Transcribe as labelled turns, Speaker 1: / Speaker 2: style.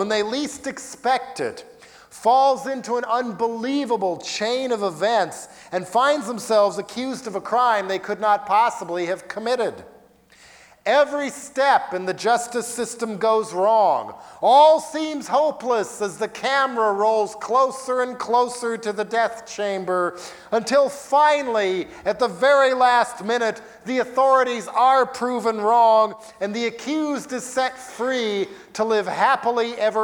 Speaker 1: when they least expect it, falls into an unbelievable chain of events and finds themselves accused of a crime they could not possibly have committed. Every step in the justice system goes wrong. All seems hopeless as the camera rolls closer and closer to the death chamber until finally, at the very last minute, the authorities are proven wrong and the accused is set free to live happily ever